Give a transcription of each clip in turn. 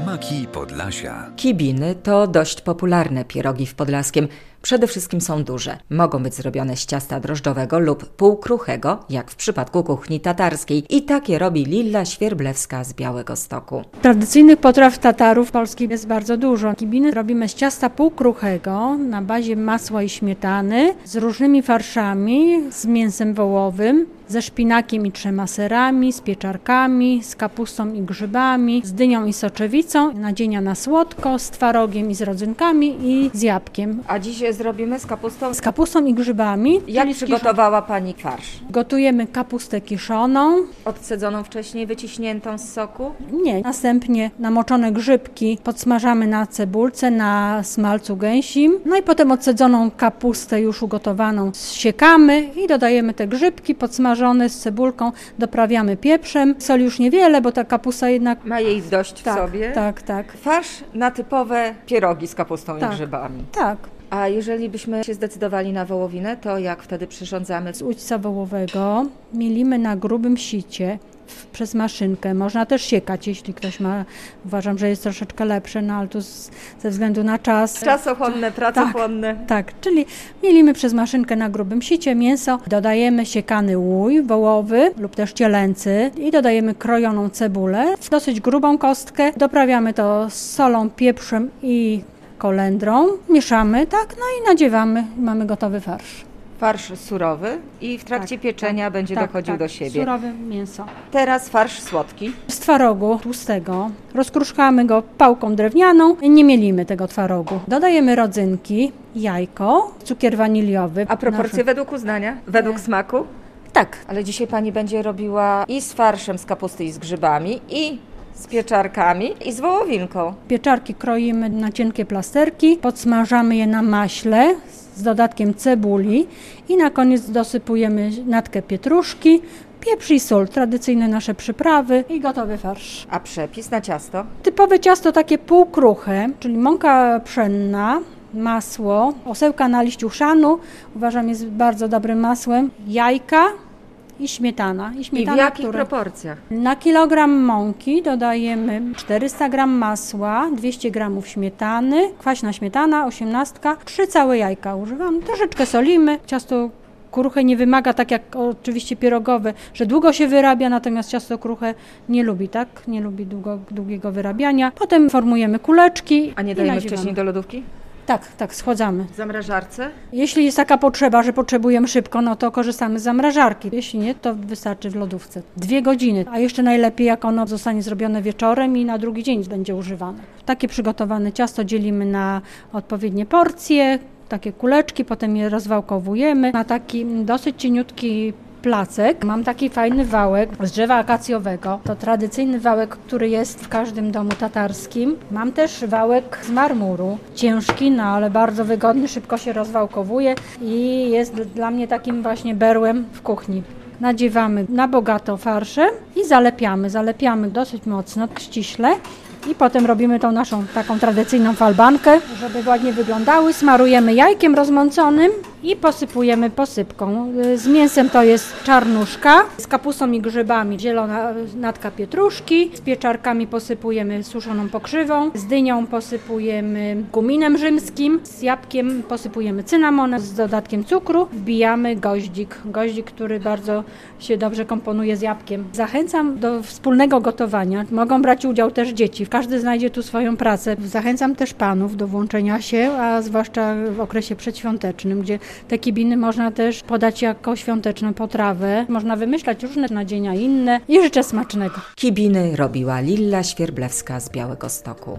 Smaki Podlasia. Kibiny to dość popularne pierogi w Podlaskiem. Przede wszystkim są duże. Mogą być zrobione z ciasta drożdżowego lub półkruchego, jak w przypadku kuchni tatarskiej. I takie robi Lilla Świerblewska z Białegostoku. Tradycyjnych potraw Tatarów polskich jest bardzo dużo. Kibiny robimy z ciasta półkruchego na bazie masła i śmietany, z różnymi farszami, z mięsem wołowym, ze szpinakiem i 3 serami, z pieczarkami, z kapustą i grzybami, z dynią i soczewicą, nadzienia na słodko, z twarogiem i z rodzynkami i z jabłkiem. A dzisiaj zrobimy z kapustą? Z kapustą i grzybami. Jak przygotowała Pani farsz? Gotujemy kapustę kiszoną. Odcedzoną wcześniej, wyciśniętą z soku? Nie. Następnie namoczone grzybki podsmażamy na cebulce, na smalcu gęsim. No i potem odcedzoną kapustę już ugotowaną zsiekamy i dodajemy te grzybki podsmażone z cebulką, doprawiamy pieprzem. Soli już niewiele, bo ta kapusta jednak ma jej dość w sobie. Tak. Farsz na typowe pierogi z kapustą i grzybami. Tak. A jeżeli byśmy się zdecydowali na wołowinę, to jak wtedy przyrządzamy? Z udźca wołowego mielimy na grubym sicie przez maszynkę. Można też siekać, jeśli ktoś ma. Uważam, że jest troszeczkę lepsze, no ale tu ze względu na czas. Czasochłonne, pracochłonne. Tak, czyli mielimy przez maszynkę na grubym sicie mięso, dodajemy siekany łój wołowy lub też cielęcy i dodajemy krojoną cebulę, dosyć grubą kostkę. Doprawiamy to z solą, pieprzem i kolendrą. Mieszamy, no i nadziewamy. Mamy gotowy farsz. Farsz surowy i w trakcie pieczenia będzie dochodził do siebie. Surowe mięso. Teraz farsz słodki. Z twarogu tłustego. Rozkruszkamy go pałką drewnianą. Nie mielimy tego twarogu. Dodajemy rodzynki, jajko, cukier waniliowy. A proporcje według uznania? Według smaku? Tak. Ale dzisiaj Pani będzie robiła i z farszem z kapusty i z grzybami, i z pieczarkami i z wołowinką. Pieczarki kroimy na cienkie plasterki, podsmażamy je na maśle z dodatkiem cebuli i na koniec dosypujemy natkę pietruszki, pieprz i sól, tradycyjne nasze przyprawy i gotowy farsz. A przepis na ciasto? Typowe ciasto takie półkruche, czyli mąka pszenna, masło, osełka na liściu chrzanu, uważam jest bardzo dobrym masłem, jajka i śmietana. I w jakich proporcjach? Na kilogram mąki dodajemy 400 g masła, 200 g śmietany, kwaśna śmietana, 18, 3 całe jajka używam. Troszeczkę solimy. Ciasto kruche nie wymaga, tak jak oczywiście pierogowe, że długo się wyrabia, natomiast ciasto kruche nie lubi, tak? Nie lubi długiego wyrabiania. Potem formujemy kuleczki. A nie dajemy wcześniej do lodówki? Tak, schładzamy. W zamrażarce? Jeśli jest taka potrzeba, że potrzebujemy szybko, no to korzystamy z zamrażarki. Jeśli nie, to wystarczy w lodówce. 2 godziny, a jeszcze najlepiej jak ono zostanie zrobione wieczorem i na drugi dzień będzie używane. Takie przygotowane ciasto dzielimy na odpowiednie porcje, takie kuleczki, potem je rozwałkowujemy na taki dosyć cieniutki placek. Mam taki fajny wałek z drzewa akacjowego. To tradycyjny wałek, który jest w każdym domu tatarskim. Mam też wałek z marmuru. Ciężki, no ale bardzo wygodny, szybko się rozwałkowuje i jest dla mnie takim właśnie berłem w kuchni. Nadziewamy na bogato farszem i zalepiamy. Zalepiamy dosyć mocno, ściśle. I potem robimy tą naszą taką tradycyjną falbankę, żeby ładnie wyglądały. Smarujemy jajkiem rozmąconym i posypujemy posypką. Z mięsem to jest czarnuszka, z kapustą i grzybami zielona natka pietruszki, z pieczarkami posypujemy suszoną pokrzywą, z dynią posypujemy kuminem rzymskim, z jabłkiem posypujemy cynamonem, z dodatkiem cukru wbijamy goździk, który bardzo się dobrze komponuje z jabłkiem. Zachęcam do wspólnego gotowania. Mogą brać udział też dzieci. Każdy znajdzie tu swoją pracę. Zachęcam też panów do włączenia się, a zwłaszcza w okresie przedświątecznym, gdzie te kibiny można też podać jako świąteczną potrawę. Można wymyślać różne nadzienia inne i życzę smacznego. Kibiny robiła Lilla Świerblewska z Białegostoku.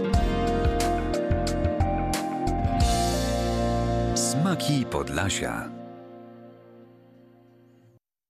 Smaki Podlasia.